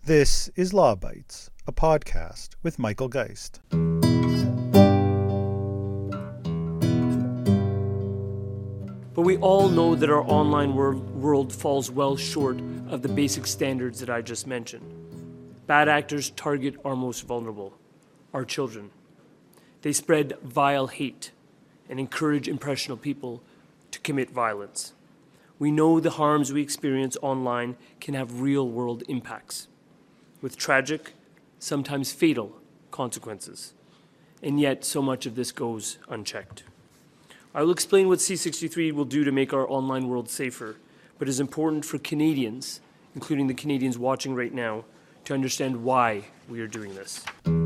This is Law Bites, a podcast with Michael Geist. But we all know that our online world falls well short of the basic standards that I just mentioned. Bad actors target our most vulnerable, our children. They spread vile hate and encourage impressionable people to commit violence. We know the harms we experience online can have real-world impacts, with tragic, sometimes fatal, consequences. And yet, so much of this goes unchecked. I will explain what C63 will do to make our online world safer, but it is important for Canadians, including the Canadians watching right now, to understand why we are doing this.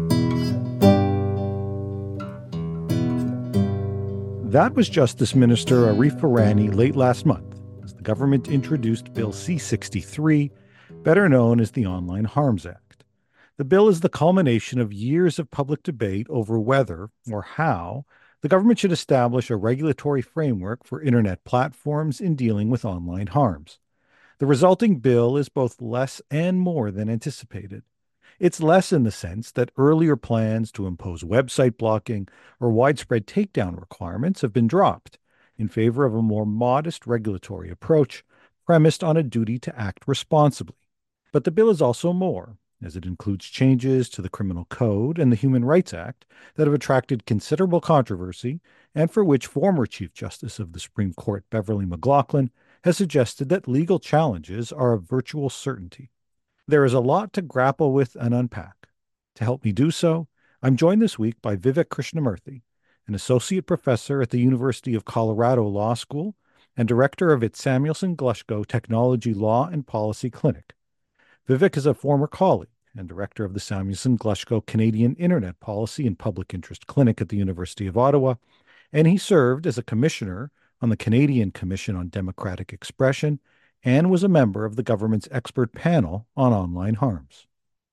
That was Justice Minister Arif Virani late last month as the government introduced Bill C63, better known as the Online Harms Act. The bill is the culmination of years of public debate over whether or how the government should establish a regulatory framework for internet platforms in dealing with online harms. The resulting bill is both less and more than anticipated. It's less in the sense that earlier plans to impose website blocking or widespread takedown requirements have been dropped in favor of a more modest regulatory approach premised on a duty to act responsibly. But the bill is also more, as it includes changes to the Criminal Code and the Human Rights Act that have attracted considerable controversy and for which former Chief Justice of the Supreme Court Beverly McLachlin has suggested that legal challenges are a virtual certainty. There is a lot to grapple with and unpack. To help me do so, I'm joined this week by Vivek Krishnamurthy, an associate professor at the University of Colorado Law School and director of its Samuelson Glushko Technology Law and Policy Clinic. Vivek is a former colleague and director of the Samuelson Glushko Canadian Internet Policy and Public Interest Clinic at the University of Ottawa, and he served as a commissioner on the Canadian Commission on Democratic Expression and was a member of the government's expert panel on online harms.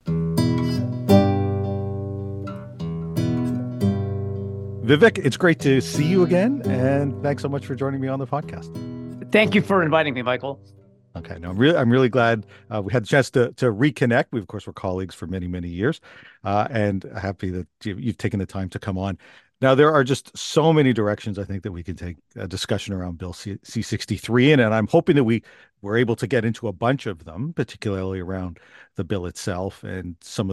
Vivek, it's great to see you again, and thanks so much for joining me on the podcast. Thank you for inviting me, Michael. Okay, no, I'm really glad we had the chance to reconnect. We, of course, were colleagues for many, many years, and happy that you've taken the time to come on. Now, there are just so many directions I think that we can take a discussion around Bill C63 in, and I'm hoping that we were able to get into a bunch of them, particularly around the bill itself and some of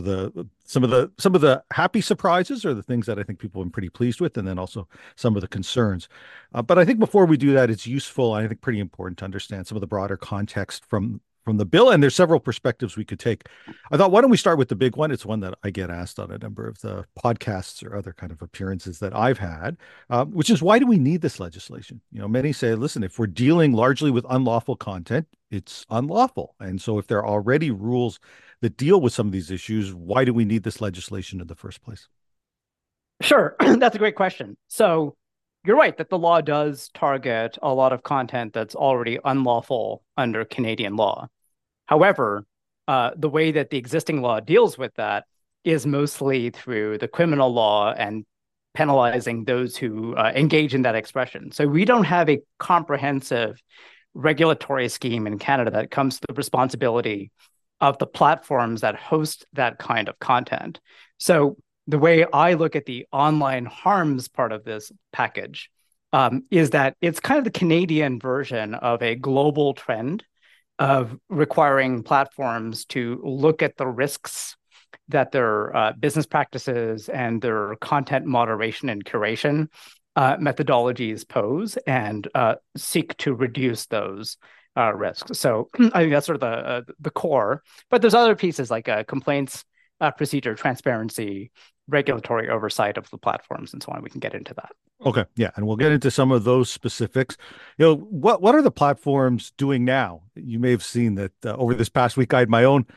the happy surprises or the things that I think people have been pretty pleased with, and then also some of the concerns. But I think before we do that, it's useful, I think pretty important to understand some of the broader context from the bill, and there's several perspectives we could take. I thought, why don't we start with the big one? It's one that I get asked on a number of the podcasts or other kind of appearances that I've had, which is, why do we need this legislation? You know, many say, listen, if we're dealing largely with unlawful content, it's unlawful. And so if there are already rules that deal with some of these issues, why do we need this legislation in the first place? Sure, that's a great question. So you're right that the law does target a lot of content that's already unlawful under Canadian law. However, the way that the existing law deals with that is mostly through the criminal law and penalizing those who engage in that expression. So we don't have a comprehensive regulatory scheme in Canada that comes to the responsibility of the platforms that host that kind of content. So the way I look at the online harms part of this package is that it's kind of the Canadian version of a global trend of requiring platforms to look at the risks that their business practices and their content moderation and curation methodologies pose and seek to reduce those risks. So I think that's sort of the core. But there's other pieces like complaints, procedure, transparency, regulatory oversight of the platforms, and so on. We can get into that. Okay, yeah, and we'll get into some of those specifics. You know, what are the platforms doing now? You may have seen that over this past week, I had my own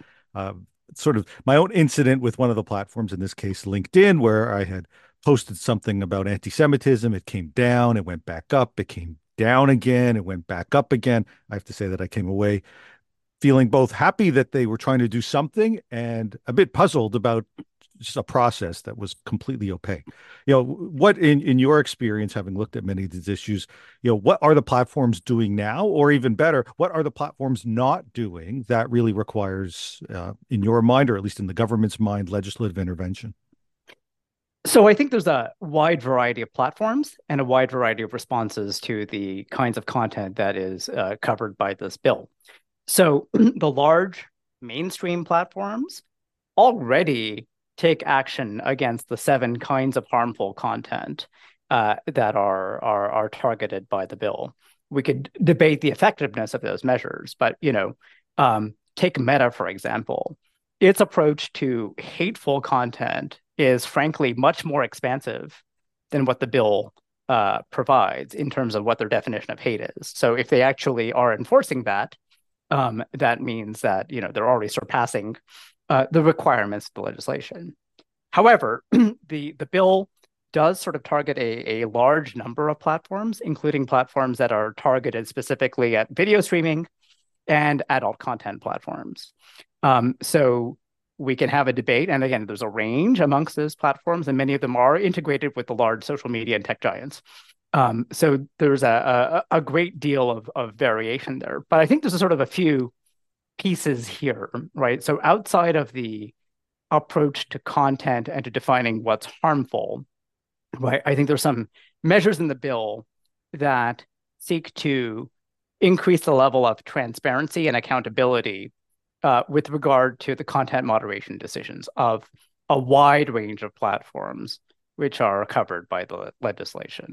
my own incident with one of the platforms, in this case, LinkedIn, where I had posted something about anti-Semitism. It came down, it went back up, it came down again, it went back up again. I have to say that I came away feeling both happy that they were trying to do something and a bit puzzled about just a process that was completely opaque. What in your experience, having looked at many of these issues, what are the platforms doing now, or even better, what are the platforms not doing that really requires, in your mind, or at least in the government's mind, legislative intervention? So I think there's a wide variety of platforms and a wide variety of responses to the kinds of content that is covered by this bill. So the large mainstream platforms already take action against the 7 kinds of harmful content that are targeted by the bill. We could debate the effectiveness of those measures, but take Meta, for example. Its approach to hateful content is frankly much more expansive than what the bill provides in terms of what their definition of hate is. So if they actually are enforcing that, that means that they're already surpassing the requirements of the legislation. However, the bill does sort of target a large number of platforms, including platforms that are targeted specifically at video streaming and adult content platforms. So we can have a debate. And again, there's a range amongst those platforms, and many of them are integrated with the large social media and tech giants. So there's a great deal of variation there. But I think there's sort of a few pieces here, right? So outside of the approach to content and to defining what's harmful, right, I think there's some measures in the bill that seek to increase the level of transparency and accountability with regard to the content moderation decisions of a wide range of platforms which are covered by the legislation.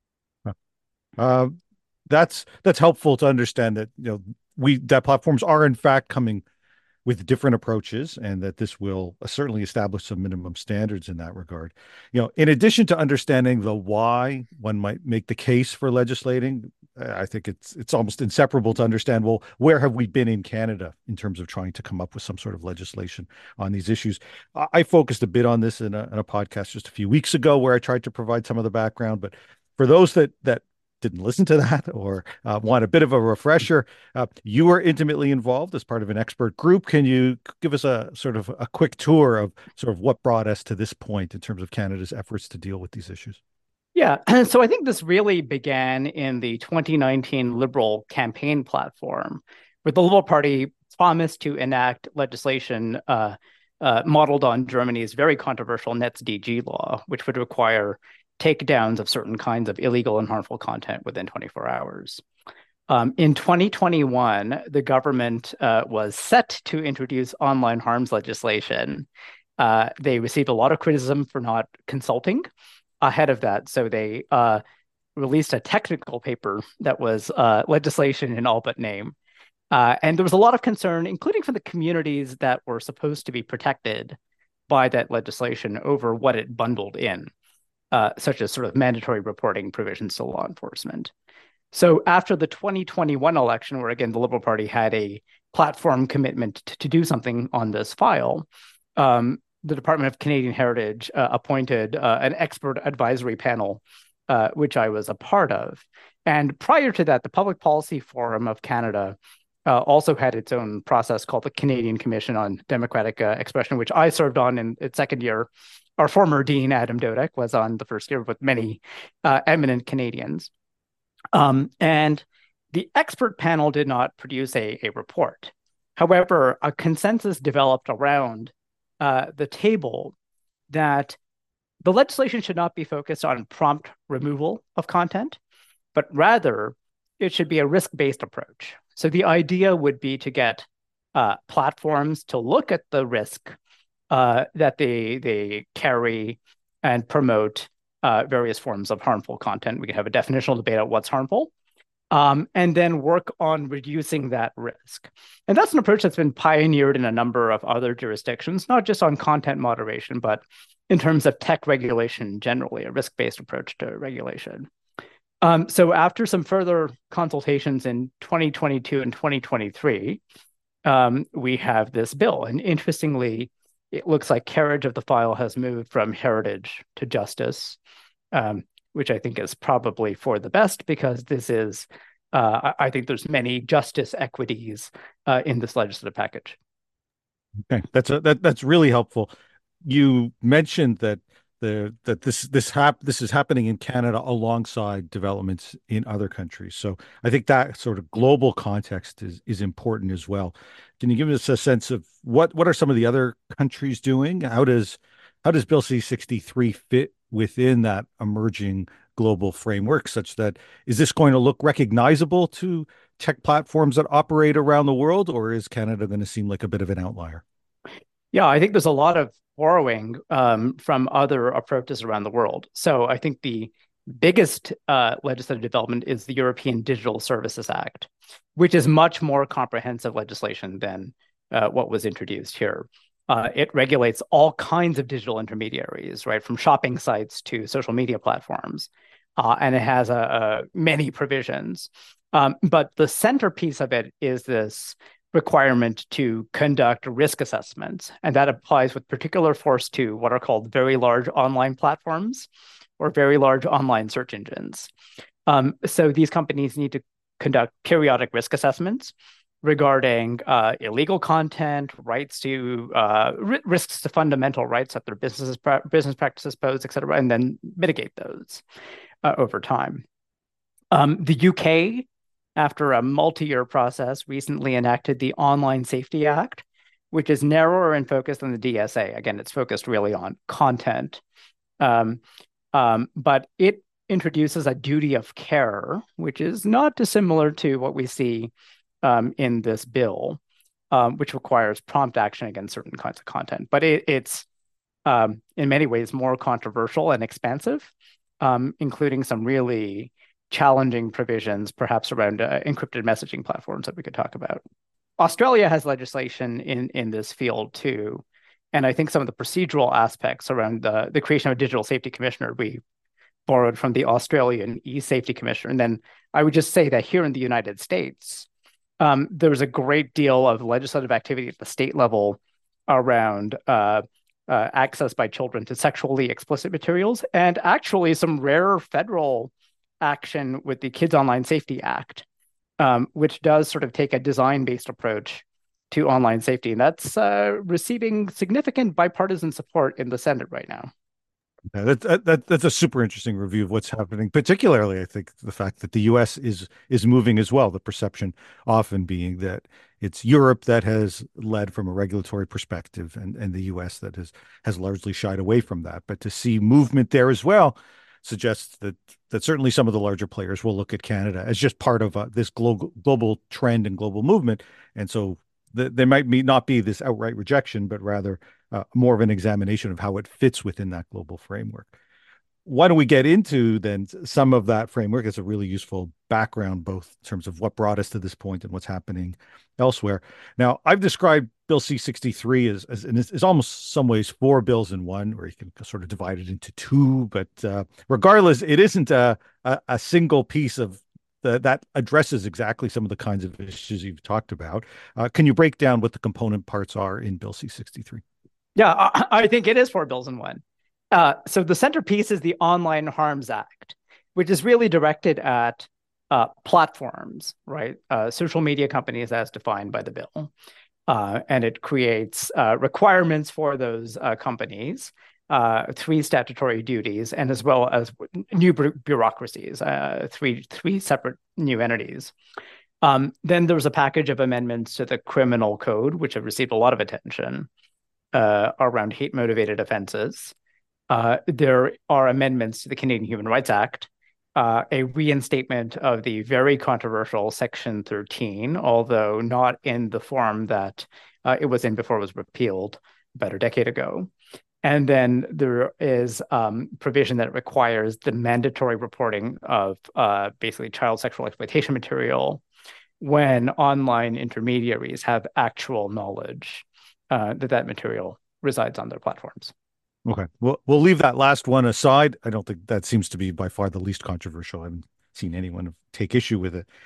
That's helpful to understand that that platforms are in fact coming with different approaches, and that this will certainly establish some minimum standards in that regard. In addition to understanding the why one might make the case for legislating, I think it's almost inseparable to understand, well, where have we been in Canada in terms of trying to come up with some sort of legislation on these issues? I focused a bit on this in a podcast just a few weeks ago, where I tried to provide some of the background. But for those that didn't listen to that, or want a bit of a refresher, you were intimately involved as part of an expert group. Can you give us a sort of a quick tour of sort of what brought us to this point in terms of Canada's efforts to deal with these issues? Yeah, so I think this really began in the 2019 Liberal campaign platform, where the Liberal Party promised to enact legislation modeled on Germany's very controversial NetzDG law, which would require takedowns of certain kinds of illegal and harmful content within 24 hours. In 2021, the government was set to introduce online harms legislation. They received a lot of criticism for not consulting ahead of that. So they released a technical paper that was legislation in all but name. And there was a lot of concern, including from the communities that were supposed to be protected by that legislation, over what it bundled in, such as sort of mandatory reporting provisions to law enforcement. So after the 2021 election, where again, the Liberal Party had a platform commitment to do something on this file, the Department of Canadian Heritage appointed an expert advisory panel, which I was a part of. And prior to that, the Public Policy Forum of Canada also had its own process called the Canadian Commission on Democratic Expression, which I served on in its second year. Our former dean, Adam Dodek, was on the first year with many eminent Canadians. And the expert panel did not produce a report. However, a consensus developed around the table that the legislation should not be focused on prompt removal of content, but rather it should be a risk-based approach. So the idea would be to get platforms to look at the risk that they carry and promote various forms of harmful content. We can have a definitional debate on what's harmful, and then work on reducing that risk. And that's an approach that's been pioneered in a number of other jurisdictions, not just on content moderation, but in terms of tech regulation generally, a risk-based approach to regulation. So after some further consultations in 2022 and 2023, we have this bill. And interestingly, it looks like carriage of the file has moved from Heritage to Justice, which I think is probably for the best, because this is, I think there's many justice equities in this legislative package. Okay, that's really helpful. you mentioned that this is happening in Canada alongside developments in other countries. So I think that sort of global context is important as well. Can you give us a sense of what are some of the other countries doing? How does Bill C-63 fit within that emerging global framework, such that is this going to look recognizable to tech platforms that operate around the world, or is Canada going to seem like a bit of an outlier? Yeah, I think there's a lot of borrowing from other approaches around the world. So I think the biggest legislative development is the European Digital Services Act, which is much more comprehensive legislation than what was introduced here. It regulates all kinds of digital intermediaries, right, from shopping sites to social media platforms, and it has many provisions. But the centerpiece of it is this requirement to conduct risk assessments, and that applies with particular force to what are called very large online platforms or very large online search engines. So these companies need to conduct periodic risk assessments regarding illegal content, rights to risks to fundamental rights that their business practices pose, et cetera, and then mitigate those over time. The UK, after a multi-year process, recently enacted the Online Safety Act, which is narrower in focus than the DSA. Again, it's focused really on content. But it introduces a duty of care, which is not dissimilar to what we see in this bill, which requires prompt action against certain kinds of content. But it's in many ways more controversial and expansive, including some really challenging provisions, perhaps around encrypted messaging platforms that we could talk about. Australia has legislation in this field too. And I think some of the procedural aspects around the creation of a digital safety commissioner, we borrowed from the Australian e-safety commissioner. And then I would just say that here in the United States, there's a great deal of legislative activity at the state level around access by children to sexually explicit materials, and actually some rare federal action with the Kids Online Safety Act, which does sort of take a design-based approach to online safety. And that's receiving significant bipartisan support in the Senate right now. Yeah, that's a super interesting review of what's happening. Particularly, I think the fact that the U.S. is moving as well. The perception often being that it's Europe that has led from a regulatory perspective, and the U.S. that has largely shied away from that. But to see movement there as well suggests that certainly some of the larger players will look at Canada as just part of this global trend and global movement, and so there might not be this outright rejection, but rather more of an examination of how it fits within that global framework. Why don't we get into then some of that framework? It's a really useful background, both in terms of what brought us to this point and what's happening elsewhere. Now, I've described Bill C-63 as almost some ways four bills in one, or you can sort of divide it into two. But regardless, it isn't a single piece of that addresses exactly some of the kinds of issues you've talked about. Can you break down what the component parts are in Bill C-63? Yeah, I think it is four bills in one. So the centerpiece is the Online Harms Act, which is really directed at platforms, right? Social media companies as defined by the bill. And it creates requirements for those companies, three statutory duties, and as well as new bureaucracies, three separate new entities. Then there was a package of amendments to the criminal code, which have received a lot of attention around hate-motivated offenses. There are amendments to the Canadian Human Rights Act, a reinstatement of the very controversial Section 13, although not in the form that it was in before it was repealed about a decade ago. And then there is provision that requires the mandatory reporting of basically child sexual exploitation material when online intermediaries have actual knowledge that material resides on their platforms. Okay, we'll leave that last one aside. I don't think that seems to be by far the least controversial. I haven't seen anyone take issue with it.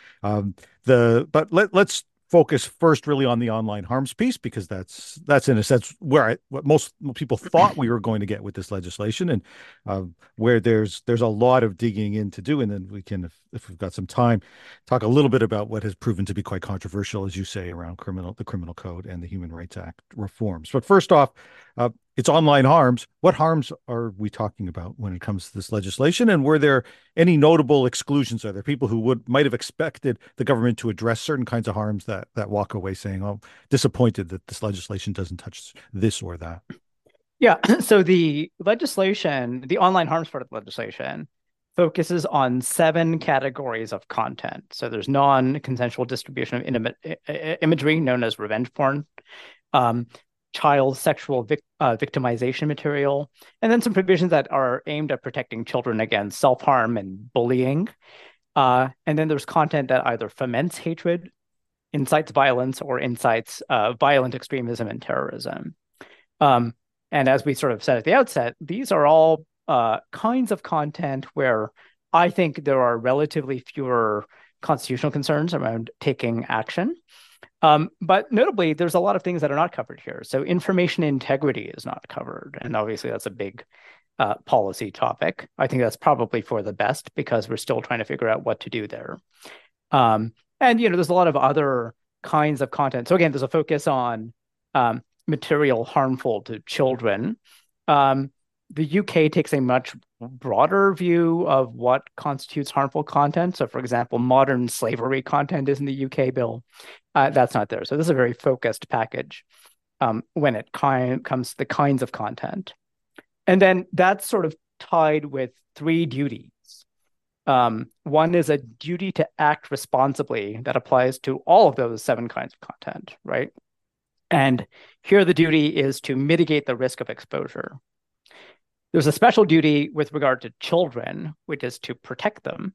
But let's focus first really on the online harms piece, because that's in a sense what most people thought we were going to get with this legislation, and where there's a lot of digging in to do. And then we can, if we've got some time, talk a little bit about what has proven to be quite controversial, as you say, around the criminal code and the Human Rights Act reforms. But first off, It's online harms. What harms are we talking about when it comes to this legislation? And were there any notable exclusions? Are there people who might have expected the government to address certain kinds of harms that walk away saying, "Oh, disappointed that this legislation doesn't touch this or that"? Yeah. So the legislation, the online harms part of the legislation, focuses on 7 categories of content. So there's non-consensual distribution of imagery known as revenge porn, um, child sexual victimization material, and then some provisions that are aimed at protecting children against self-harm and bullying. And then there's content that either foments hatred, incites violence, or incites violent extremism and terrorism. Um, and as we sort of said at the outset, these are all kinds of content where I think there are relatively fewer constitutional concerns around taking action. But notably, there's a lot of things that are not covered here. So information integrity is not covered. And obviously, that's a big policy topic. I think that's probably for the best because we're still trying to figure out what to do there. And, there's a lot of other kinds of content. So again, there's a focus on material harmful to children. The UK takes a much broader view of what constitutes harmful content. So, for example, modern slavery content is in the UK bill. That's not there. So this is a very focused package when it comes to the kinds of content. And then that's sort of tied with 3 duties. One is a duty to act responsibly that applies to all of those 7 kinds of content, right? And here the duty is to mitigate the risk of exposure. There's a special duty with regard to children, which is to protect them.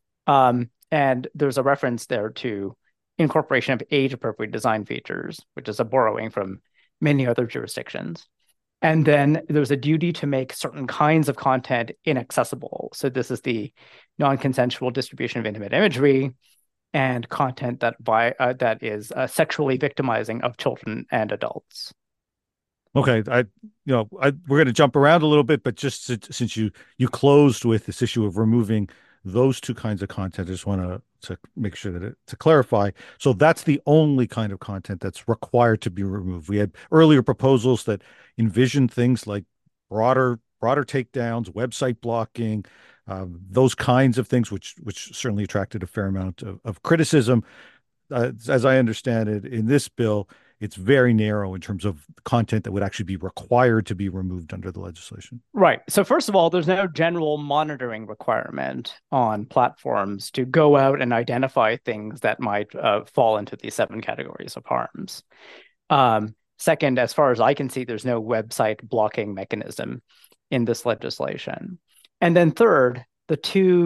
And there's a reference there to incorporation of age-appropriate design features, which is a borrowing from many other jurisdictions. And then there's a duty to make certain kinds of content inaccessible. So this is the non-consensual distribution of intimate imagery and content that is sexually victimizing of children and adults. Okay, we're going to jump around a little bit, but just since you closed with this issue of removing those 2 kinds of content, I just want to make sure to clarify. So that's the only kind of content that's required to be removed. We had earlier proposals that envisioned things like broader takedowns, website blocking, those kinds of things, which certainly attracted a fair amount of criticism. As I understand it, in this bill, it's very narrow in terms of content that would actually be required to be removed under the legislation. Right. So first of all, there's no general monitoring requirement on platforms to go out and identify things that might fall into these 7 categories of harms. Second, as far as I can see, there's no website blocking mechanism in this legislation. And then third, the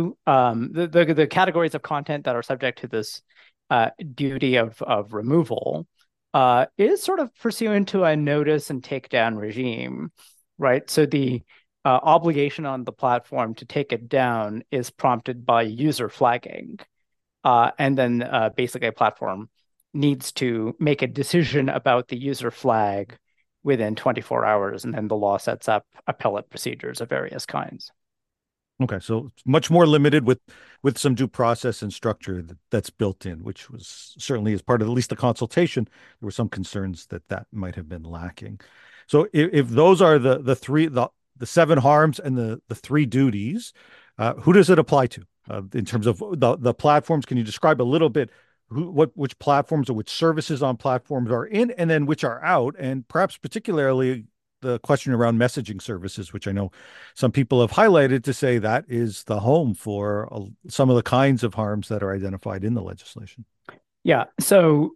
categories of content that are subject to this duty of removal is sort of pursuant to a notice and takedown regime, right? So the obligation on the platform to take it down is prompted by user flagging. And then basically a platform needs to make a decision about the user flag within 24 hours, and then the law sets up appellate procedures of various kinds. Okay, so much more limited with some due process and structure that's built in, which was certainly as part of at least the consultation, there were some concerns that might have been lacking. So if those are the 7 harms and the 3 duties, who does it apply to in terms of the platforms? Can you describe a little bit which platforms or which services on platforms are in, and then which are out, and perhaps particularly the question around messaging services, which I know some people have highlighted to say that is the home for some of the kinds of harms that are identified in the legislation. Yeah. So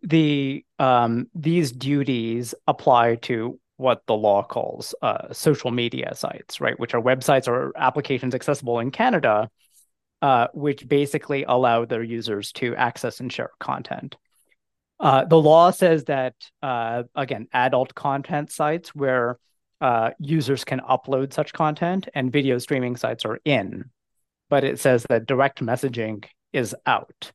these duties apply to what the law calls social media sites, right? Which are websites or applications accessible in Canada, which basically allow their users to access and share content. The law says that, again, adult content sites where users can upload such content and video streaming sites are in, but it says that direct messaging is out.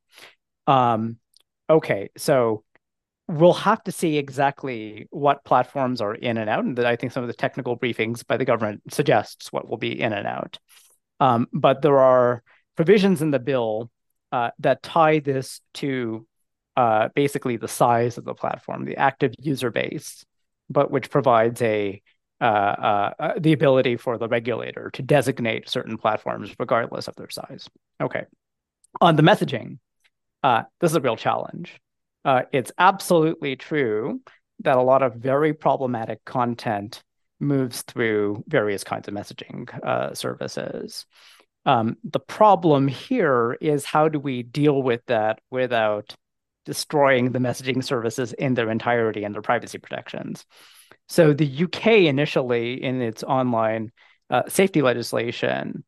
Okay, so we'll have to see exactly what platforms are in and out, and I think some of the technical briefings by the government suggests what will be in and out. But there are provisions in the bill that tie this to basically the size of the platform, the active user base, but which provides a the ability for the regulator to designate certain platforms regardless of their size. Okay. On the messaging, this is a real challenge. It's absolutely true that a lot of very problematic content moves through various kinds of messaging services. The problem here is how do we deal with that without destroying the messaging services in their entirety and their privacy protections? So the UK initially, in its online safety legislation,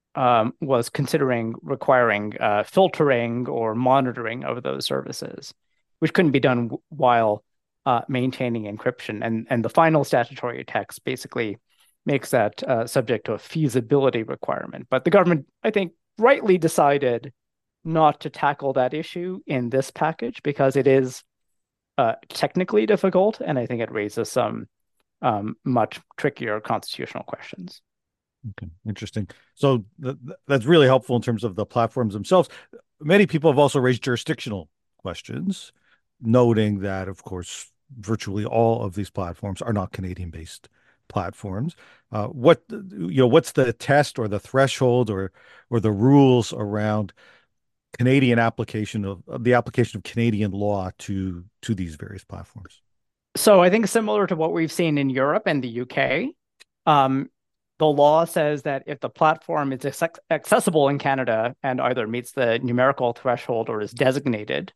was considering requiring filtering or monitoring of those services, which couldn't be done while maintaining encryption. And the final statutory text basically makes that subject to a feasibility requirement. But the government, I think, rightly decided not to tackle that issue in this package because it is technically difficult, and I think it raises some much trickier constitutional questions. Okay, interesting. So that's really helpful in terms of the platforms themselves. Many people have also raised jurisdictional questions, noting that, of course, virtually all of these platforms are not Canadian-based platforms. What's the test or the threshold or the rules around Canadian application of the application of Canadian law to these various platforms? So I think similar to what we've seen in Europe and the UK, the law says that if the platform is accessible in Canada and either meets the numerical threshold or is designated,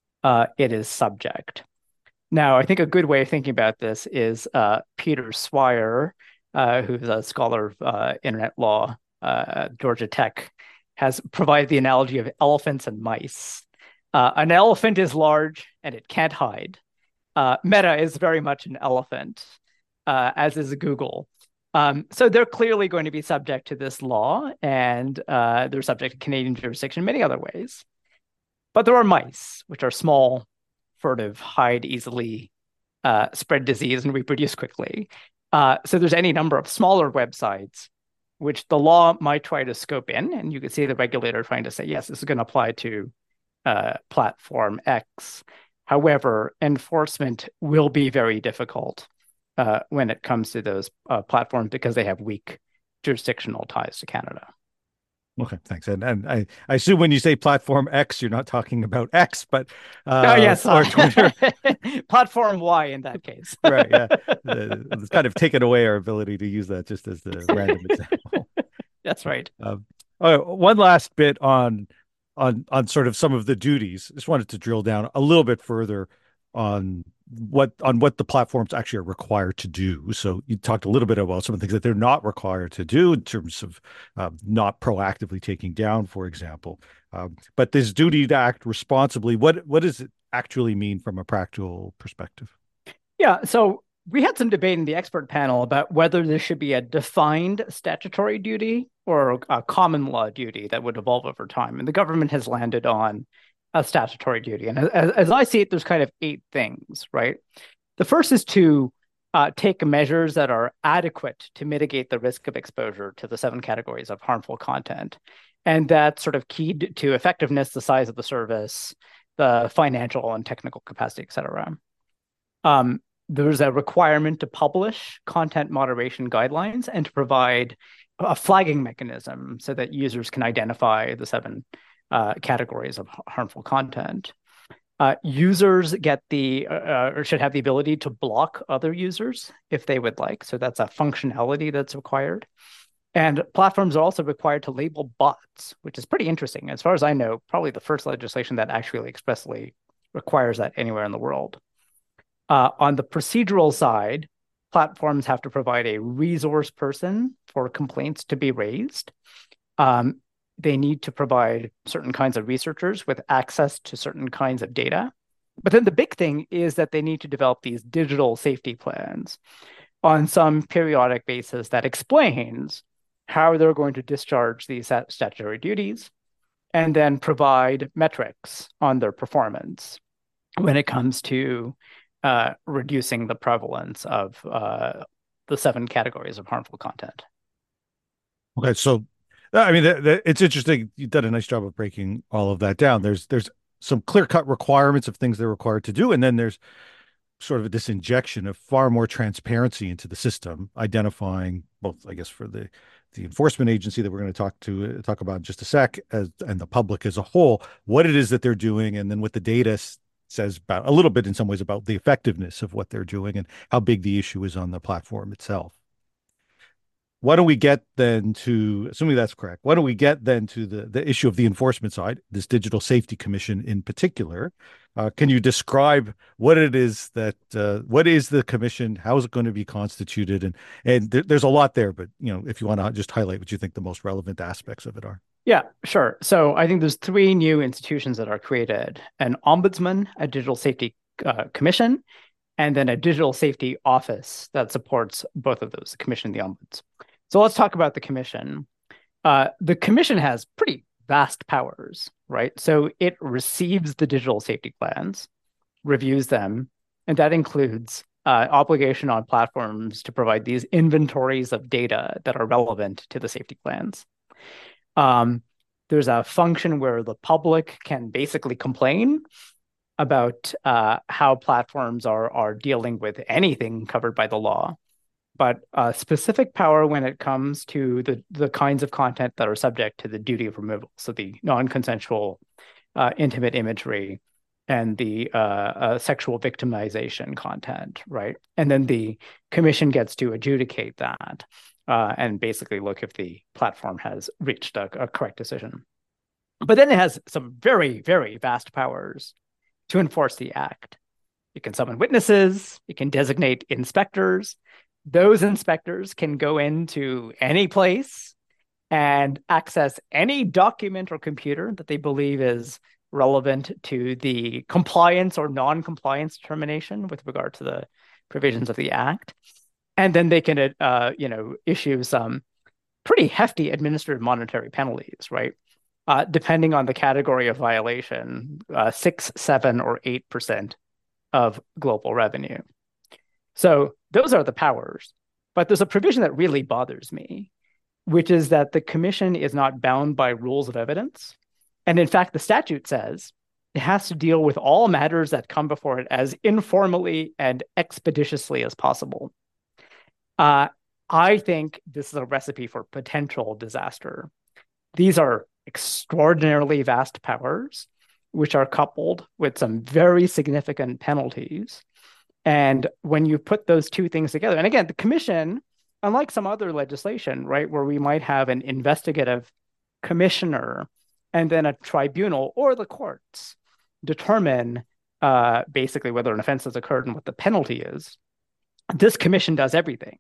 it is subject. Now, I think a good way of thinking about this is Peter Swire, who's a scholar of internet law at Georgia Tech, has provided the analogy of elephants and mice. An elephant is large and it can't hide. Meta is very much an elephant, as is Google. So they're clearly going to be subject to this law, and they're subject to Canadian jurisdiction in many other ways. But there are mice, which are small, furtive, hide easily, spread disease, and reproduce quickly. So there's any number of smaller websites which the law might try to scope in, and you can see the regulator trying to say, yes, this is going to apply to platform X. However, enforcement will be very difficult when it comes to those platforms because they have weak jurisdictional ties to Canada. Okay, thanks. And I assume when you say platform X, you're not talking about X, but yes, or Twitter. Platform Y in that case. Right. Yeah. It's kind of taken away our ability to use that just as the random example. That's right. One last bit on sort of some of the duties. Just wanted to drill down a little bit further on what the platforms actually are required to do. So you talked a little bit about some of the things that they're not required to do in terms of not proactively taking down, for example. But this duty to act responsibly, what does it actually mean from a practical perspective? Yeah, so we had some debate in the expert panel about whether this should be a defined statutory duty or a common law duty that would evolve over time. And the government has landed on a statutory duty. And as I see it, there's kind of 8 things, right? The first is to take measures that are adequate to mitigate the risk of exposure to the 7 categories of harmful content. And that's sort of keyed to effectiveness, the size of the service, the financial and technical capacity, et cetera. There's a requirement to publish content moderation guidelines and to provide a flagging mechanism so that users can identify the 7 categories of harmful content. Users get or should have the ability to block other users if they would like. So that's a functionality that's required. And platforms are also required to label bots, which is pretty interesting. As far as I know, probably the first legislation that actually expressly requires that anywhere in the world. On the procedural side, platforms have to provide a resource person for complaints to be raised. They need to provide certain kinds of researchers with access to certain kinds of data. But then the big thing is that they need to develop these digital safety plans on some periodic basis that explains how they're going to discharge these statutory duties and then provide metrics on their performance when it comes to reducing the prevalence of the 7 categories of harmful content. Okay, so I mean, it's interesting. You've done a nice job of breaking all of that down. There's some clear-cut requirements of things they're required to do, and then there's sort of this injection of far more transparency into the system, identifying both, I guess, for the enforcement agency that we're going to talk about in just a sec, and the public as a whole, what it is that they're doing, and then what the data says about a little bit in some ways about the effectiveness of what they're doing and how big the issue is on the platform itself. Why don't we get then to, assuming that's correct, why don't we get then to the issue of the enforcement side, this Digital Safety Commission in particular? Can you describe what it is that, what is the commission? How is it going to be constituted? And there's a lot there, but if you want to just highlight what you think the most relevant aspects of it are. Yeah, sure. So I think there's three new institutions that are created: an ombudsman, a digital safety commission, and then a digital safety office that supports both of those, the commission and the ombuds. So let's talk about the commission. The commission has pretty vast powers, right? So it receives the digital safety plans, reviews them, and that includes obligation on platforms to provide these inventories of data that are relevant to the safety plans. There's a function where the public can basically complain about how platforms are dealing with anything covered by the law, but specific power when it comes to the kinds of content that are subject to the duty of removal. So the non-consensual intimate imagery and the sexual victimization content, right? And then the commission gets to adjudicate that and basically look if the platform has reached a correct decision. But then it has some very, very vast powers to enforce the act. It can summon witnesses, it can designate inspectors. Those inspectors can go into any place and access any document or computer that they believe is relevant to the compliance or non-compliance determination with regard to the provisions of the act. And then they can, issue some pretty hefty administrative monetary penalties, right? Depending on the category of violation, 6, 7, or 8% of global revenue. So those are the powers. But there's a provision that really bothers me, which is that the commission is not bound by rules of evidence. And in fact, the statute says it has to deal with all matters that come before it as informally and expeditiously as possible. I think this is a recipe for potential disaster. These are extraordinarily vast powers, which are coupled with some very significant penalties. And when you put those two things together, and again, the commission, unlike some other legislation, right, where we might have an investigative commissioner and then a tribunal or the courts determine basically whether an offense has occurred and what the penalty is, this commission does everything.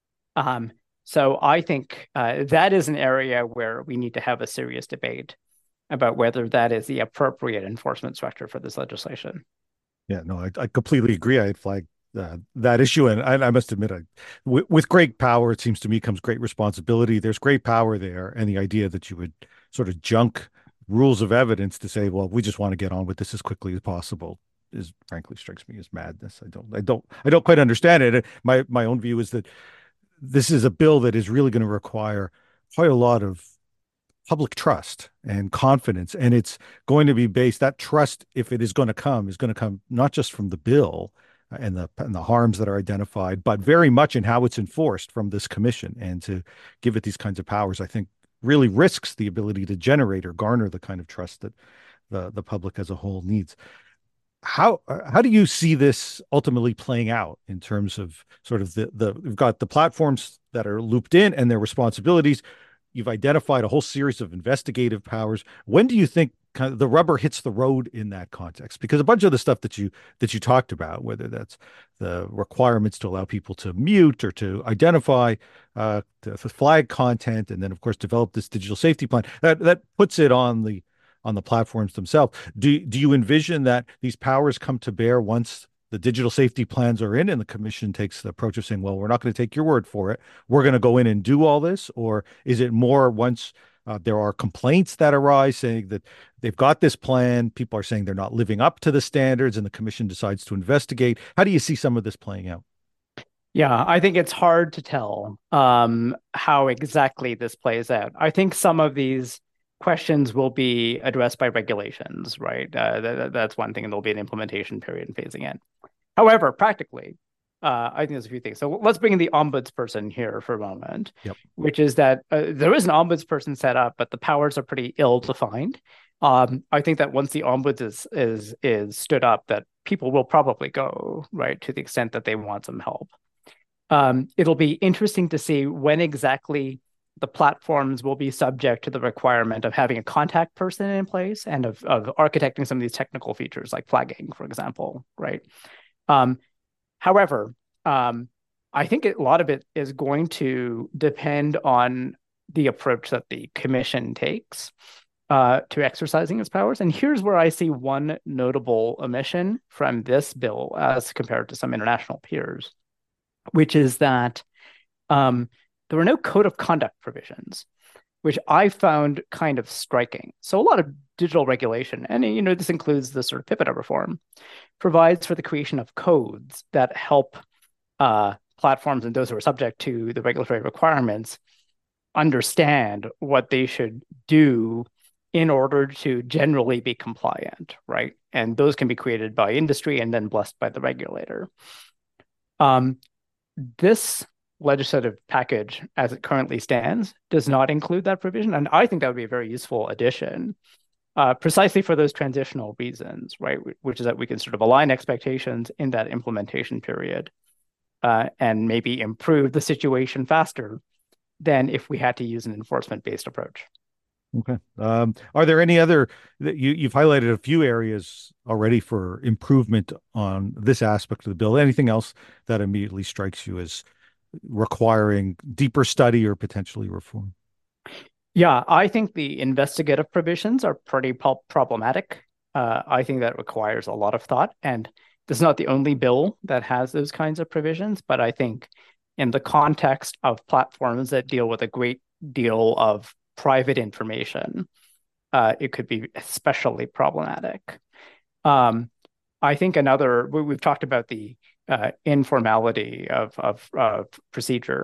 So I think that is an area where we need to have a serious debate about whether that is the appropriate enforcement structure for this legislation. Yeah, no, I completely agree. I had flagged that issue, and I must admit, with great power, it seems to me, comes great responsibility. There's great power there, and the idea that you would sort of junk rules of evidence to say, well, we just want to get on with this as quickly as possible is frankly strikes me as madness. I don't quite understand it. My own view is that this is a bill that is really going to require quite a lot of public trust and confidence. And it's going to be based, that trust, if it is going to come not just from the bill and the harms that are identified, but very much in how it's enforced from this commission. And to give it these kinds of powers, I think really risks the ability to generate or garner the kind of trust that the public as a whole needs. How do you see this ultimately playing out in terms of sort of we've got the platforms that are looped in and their responsibilities. You've identified a whole series of investigative powers. When do you think kind of the rubber hits the road in that context? Because a bunch of the stuff that you talked about, whether that's the requirements to allow people to mute or to identify, to flag content, and then of course develop this digital safety plan, that puts it on the platforms themselves. Do you envision that these powers come to bear once the digital safety plans are in and the commission takes the approach of saying, well, we're not going to take your word for it, we're going to go in and do all this? Or is it more once there are complaints that arise saying that they've got this plan, people are saying they're not living up to the standards, and the commission decides to investigate? How do you see some of this playing out? Yeah, I think it's hard to tell how exactly this plays out. I think some of these questions will be addressed by regulations, right? That's one thing, and there'll be an implementation period and phasing in. However, practically, I think there's a few things. So let's bring in the ombudsperson here for a moment, Yep. which is that there is an ombudsperson set up, but the powers are pretty ill-defined. I think that once the ombuds is stood up, that people will probably go, right, to the extent that they want some help. It'll be interesting to see when exactly the platforms will be subject to the requirement of having a contact person in place and of architecting some of these technical features like flagging, for example, right? However, I think a lot of it is going to depend on the approach that the commission takes to exercising its powers. And here's where I see one notable omission from this bill as compared to some international peers, which is that there were no code of conduct provisions, which I found kind of striking. So a lot of digital regulation, and this includes the sort of PIPEDA reform, provides for the creation of codes that help platforms and those who are subject to the regulatory requirements understand what they should do in order to generally be compliant, right? And those can be created by industry and then blessed by the regulator. This legislative package, as it currently stands, does not include that provision. And I think that would be a very useful addition, precisely for those transitional reasons, right? Which is that we can sort of align expectations in that implementation period and maybe improve the situation faster than if we had to use an enforcement-based approach. Okay. Are there any other you've highlighted a few areas already for improvement on this aspect of the bill? Anything else that immediately strikes you as requiring deeper study or potentially reform? Yeah, I think the investigative provisions are pretty problematic. I think that requires a lot of thought. And this is not the only bill that has those kinds of provisions, but I think in the context of platforms that deal with a great deal of private information, it could be especially problematic. I think we've talked about the informality of procedure.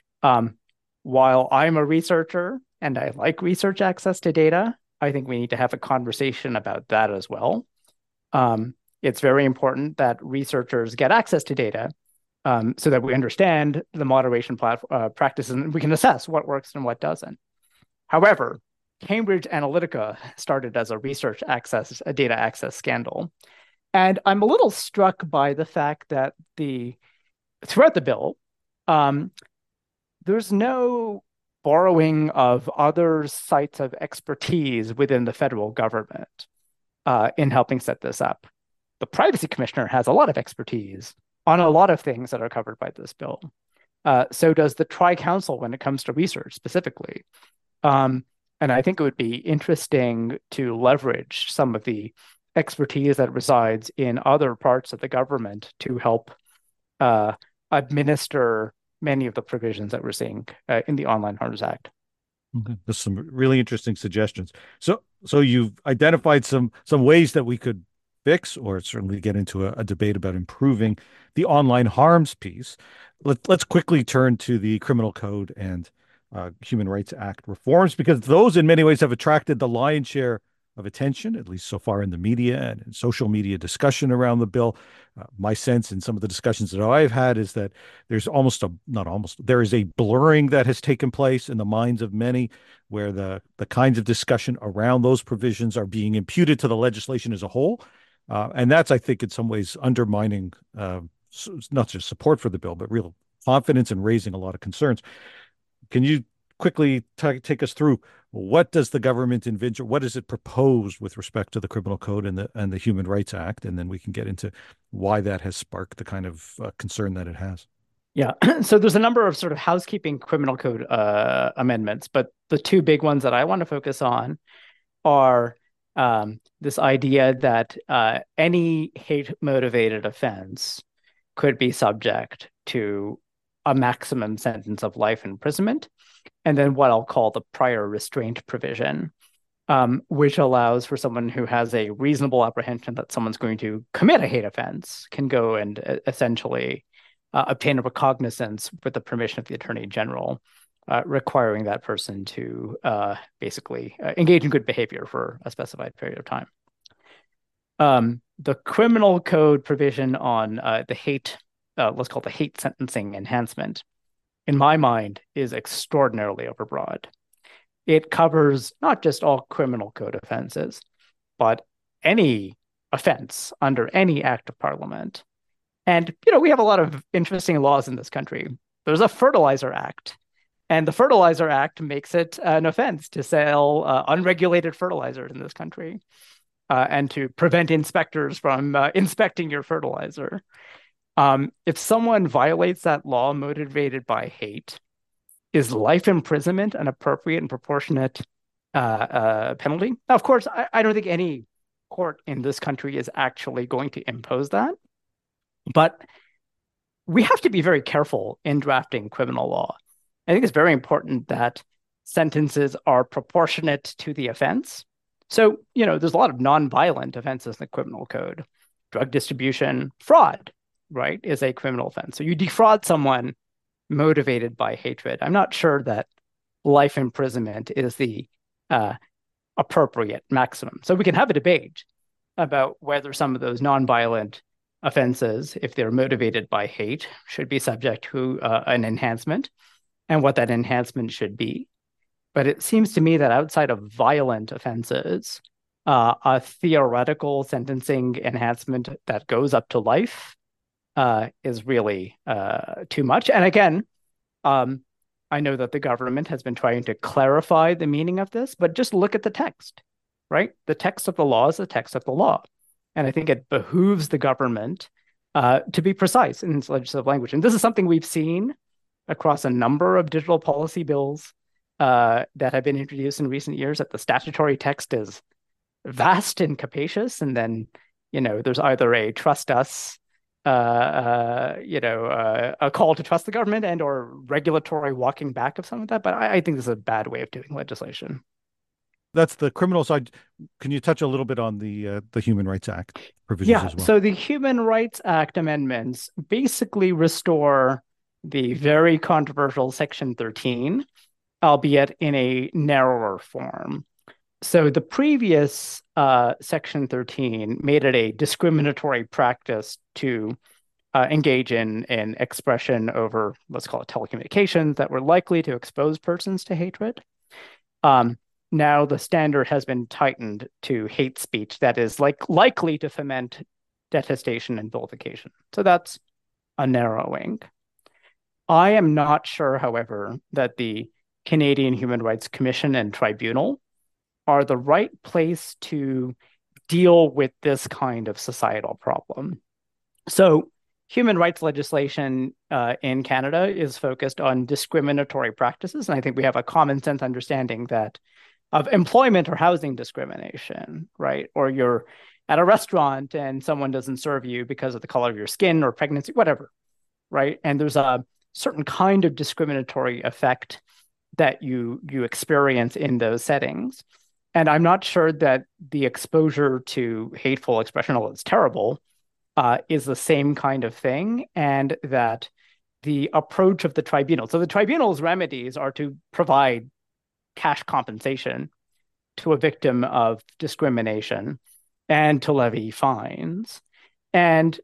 While I'm a researcher and I like research access to data, I think we need to have a conversation about that as well. It's very important that researchers get access to data so that we understand the moderation practices and we can assess what works and what doesn't. However, Cambridge Analytica started as a data access scandal. And I'm a little struck by the fact that throughout the bill, there's no borrowing of other sites of expertise within the federal government in helping set this up. The Privacy Commissioner has a lot of expertise on a lot of things that are covered by this bill. So does the Tri-Council when it comes to research specifically. And I think it would be interesting to leverage some of the expertise that resides in other parts of the government to help administer many of the provisions that we're seeing in the Online Harms Act. Okay. There's some really interesting suggestions. So you've identified some ways that we could fix or certainly get into a debate about improving the online harms piece. Let's quickly turn to the Criminal Code and Human Rights Act reforms, because those in many ways have attracted the lion's share of attention, at least so far in the media and in social media discussion around the bill. My sense in some of the discussions that I've had is that there's there is a blurring that has taken place in the minds of many, where the kinds of discussion around those provisions are being imputed to the legislation as a whole. And that's, I think, in some ways undermining not just support for the bill, but real confidence and raising a lot of concerns. Can you quickly take us through what does the government envision? What does it propose with respect to the Criminal Code and the Human Rights Act? And then we can get into why that has sparked the kind of concern that it has. Yeah, so there's a number of sort of housekeeping criminal code amendments, but the two big ones that I want to focus on are this idea that any hate-motivated offense could be subject to a maximum sentence of life imprisonment, and then what I'll call the prior restraint provision, which allows for someone who has a reasonable apprehension that someone's going to commit a hate offense can go and essentially obtain a recognizance with the permission of the Attorney General, requiring that person to basically engage in good behavior for a specified period of time. The criminal code provision on the hate, let's call it the hate sentencing enhancement, in my mind, is extraordinarily overbroad. It covers not just all criminal code offenses, but any offense under any act of parliament. And, we have a lot of interesting laws in this country. There's a Fertilizer Act, and the Fertilizer Act makes it an offense to sell unregulated fertilizers in this country and to prevent inspectors from inspecting your fertilizer. If someone violates that law motivated by hate, is life imprisonment an appropriate and proportionate penalty? Now, of course, I don't think any court in this country is actually going to impose that. But we have to be very careful in drafting criminal law. I think it's very important that sentences are proportionate to the offense. So, there's a lot of nonviolent offenses in the criminal code. Drug distribution, fraud, right, is a criminal offense. So you defraud someone motivated by hatred. I'm not sure that life imprisonment is the appropriate maximum. So we can have a debate about whether some of those nonviolent offenses, if they're motivated by hate, should be subject to an enhancement and what that enhancement should be. But it seems to me that outside of violent offenses, a theoretical sentencing enhancement that goes up to life is really too much. And again, I know that the government has been trying to clarify the meaning of this, but just look at the text, right? The text of the law is the text of the law. And I think it behooves the government to be precise in its legislative language. And this is something we've seen across a number of digital policy bills that have been introduced in recent years, that the statutory text is vast and capacious. And then, there's either a trust us, a call to trust the government and or regulatory walking back of some of that. But I think this is a bad way of doing legislation. That's the criminal side. Can you touch a little bit on the Human Rights Act provisions as well? So the Human Rights Act amendments basically restore the very controversial Section 13, albeit in a narrower form. So the previous Section 13 made it a discriminatory practice to engage in expression over, let's call it telecommunications, that were likely to expose persons to hatred. Now the standard has been tightened to hate speech that is likely to foment detestation and vilification. So that's a narrowing. I am not sure, however, that the Canadian Human Rights Commission and Tribunal are the right place to deal with this kind of societal problem. So human rights legislation in Canada is focused on discriminatory practices. And I think we have a common sense understanding that of employment or housing discrimination, right? Or you're at a restaurant and someone doesn't serve you because of the color of your skin or pregnancy, whatever, right? And there's a certain kind of discriminatory effect that you experience in those settings. And I'm not sure that the exposure to hateful expression, although it's terrible, is the same kind of thing, and that the approach of the tribunal. So the tribunal's remedies are to provide cash compensation to a victim of discrimination and to levy fines. And,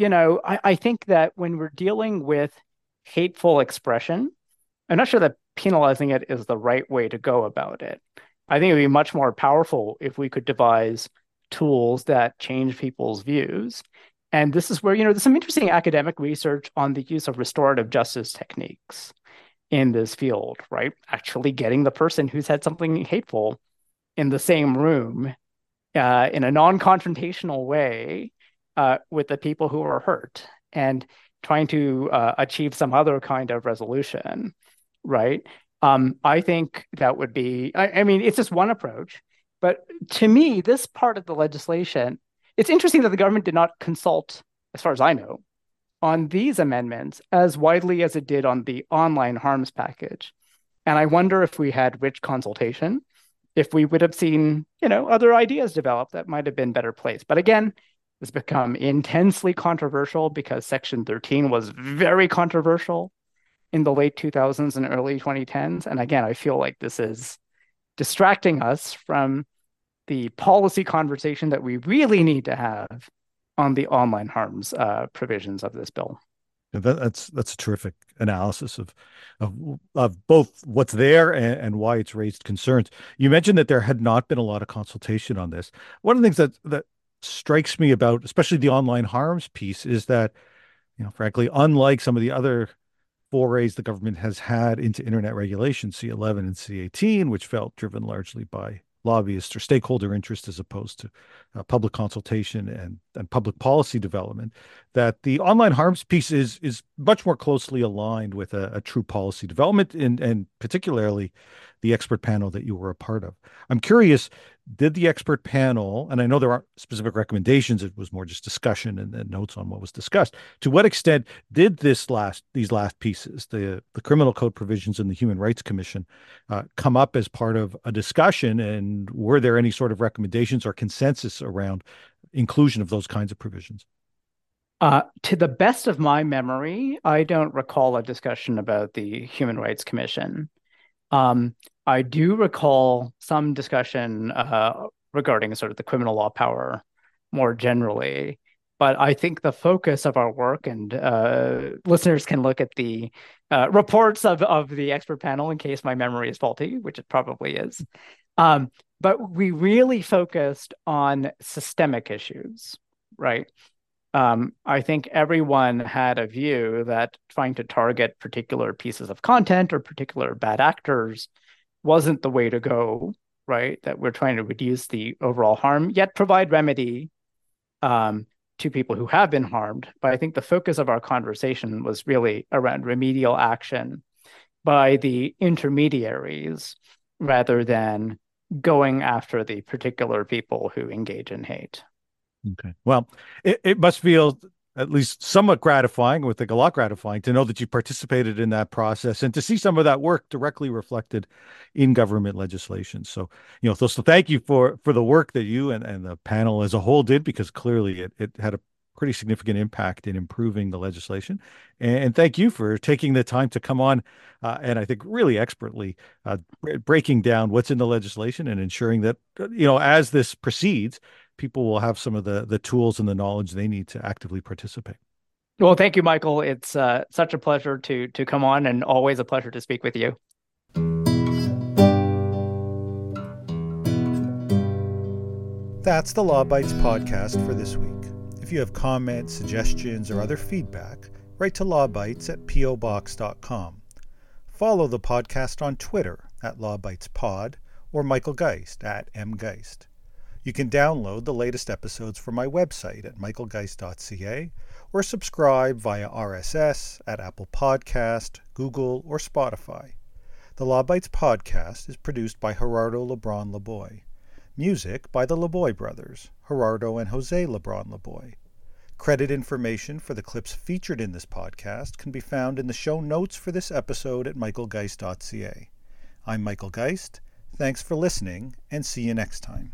I think that when we're dealing with hateful expression, I'm not sure that penalizing it is the right way to go about it. I think it would be much more powerful if we could devise tools that change people's views. And this is where, there's some interesting academic research on the use of restorative justice techniques in this field, right? Actually getting the person who said something hateful in the same room in a non-confrontational way with the people who are hurt and trying to achieve some other kind of resolution, right? I think that would be, it's just one approach. But to me, this part of the legislation, it's interesting that the government did not consult, as far as I know, on these amendments as widely as it did on the online harms package. And I wonder if we had rich consultation, if we would have seen, other ideas develop that might have been better placed. But again, it's become intensely controversial because Section 13 was very controversial in the late 2000s and early 2010s. And again, I feel like this is distracting us from the policy conversation that we really need to have on the online harms provisions of this bill. That's a terrific analysis of both what's there and why it's raised concerns. You mentioned that there had not been a lot of consultation on this. One of the things that strikes me about, especially the online harms piece, is that, frankly, unlike some of the other forays the government has had into internet regulation, C11 and C18, which felt driven largely by lobbyists or stakeholder interest as opposed to public consultation and public policy development, that the online harms piece is much more closely aligned with a true policy development and particularly the expert panel that you were a part of. I'm curious, did the expert panel, and I know there aren't specific recommendations, it was more just discussion and notes on what was discussed. To what extent did these last pieces, the criminal code provisions and the Human Rights Commission, come up as part of a discussion? And were there any sort of recommendations or consensus around inclusion of those kinds of provisions? To the best of my memory, I don't recall a discussion about the Human Rights Commission. I do recall some discussion regarding sort of the criminal law power more generally, but I think the focus of our work, and listeners can look at the reports of the expert panel in case my memory is faulty, which it probably is. But we really focused on systemic issues, right? I think everyone had a view that trying to target particular pieces of content or particular bad actors wasn't the way to go, right? That we're trying to reduce the overall harm, yet provide remedy to people who have been harmed. But I think the focus of our conversation was really around remedial action by the intermediaries rather than going after the particular people who engage in hate. Okay. Well, it must feel at least somewhat gratifying, I would think a lot gratifying, to know that you participated in that process and to see some of that work directly reflected in government legislation. So, so thank you for the work that you and the panel as a whole did, because clearly it had a pretty significant impact in improving the legislation. And thank you for taking the time to come on and I think really expertly breaking down what's in the legislation and ensuring that, as this proceeds, people will have some of the tools and the knowledge they need to actively participate. Well, thank you, Michael. It's such a pleasure to come on, and always a pleasure to speak with you. That's the Law Bytes podcast for this week. If you have comments, suggestions, or other feedback, write to lawbytes@pobox.com. Follow the podcast on Twitter @LawBytesPod or Michael Geist @mgeist. You can download the latest episodes from my website at michaelgeist.ca or subscribe via RSS at Apple Podcast, Google, or Spotify. The Law Bytes podcast is produced by Gerardo Lebron Laboy. Music by the Laboy brothers, Gerardo and Jose Lebron Laboy. Credit information for the clips featured in this podcast can be found in the show notes for this episode at michaelgeist.ca. I'm Michael Geist. Thanks for listening, and see you next time.